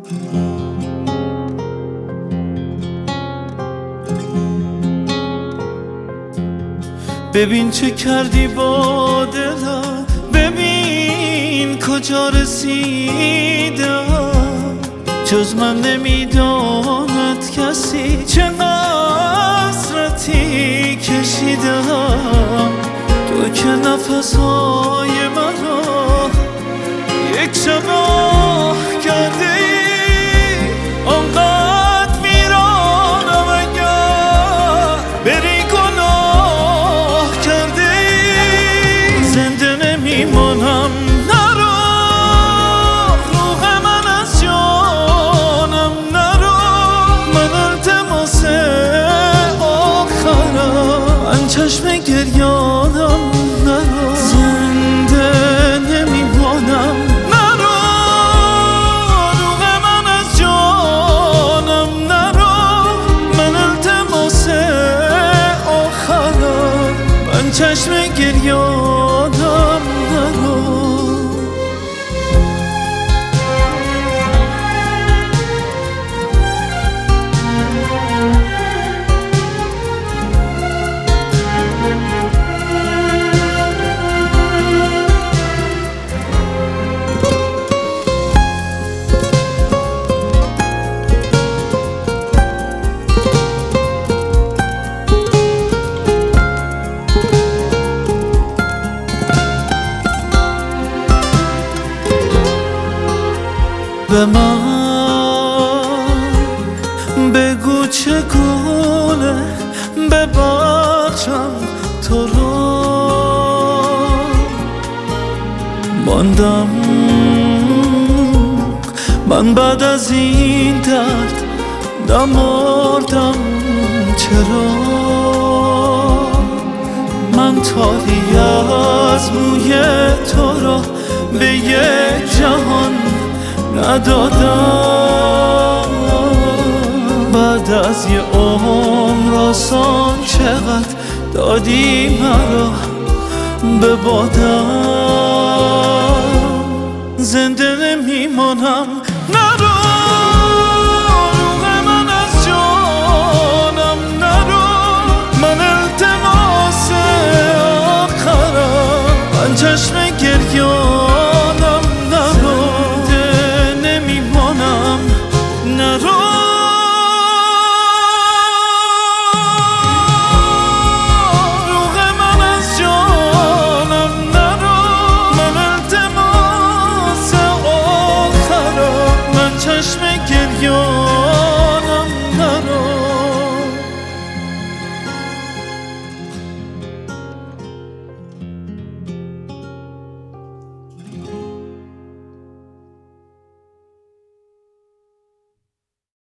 ببین چه کردی با دلم، ببین کجا رسیدم. جز من نمیداند کسی چه حسرتی کشیدم. تو که نفسهای مرا یک شب آه کرده ای، آنقدر میرانم اگر بری گناه کرده ای. زنده نمیمانم نرو، روح من از جانم نرو. من التماس آخرم، چشم گریانم نرو. زنده نمیمانم نرو، روح من از جانم نرو. من التماس آخرم، من چشم گریانم نرو. به من بگو چگونه ببخشم تو رو. ماندم من بعد از این درد، نمردم چرا. من تاری از موی تو را به یک جهان ندادم. بعد از یه عمر آسان چقدر دادی مرا به بادم. زنده نمیمانم نرو، روح من از جانم نرو. من التماس آخرم، من چشم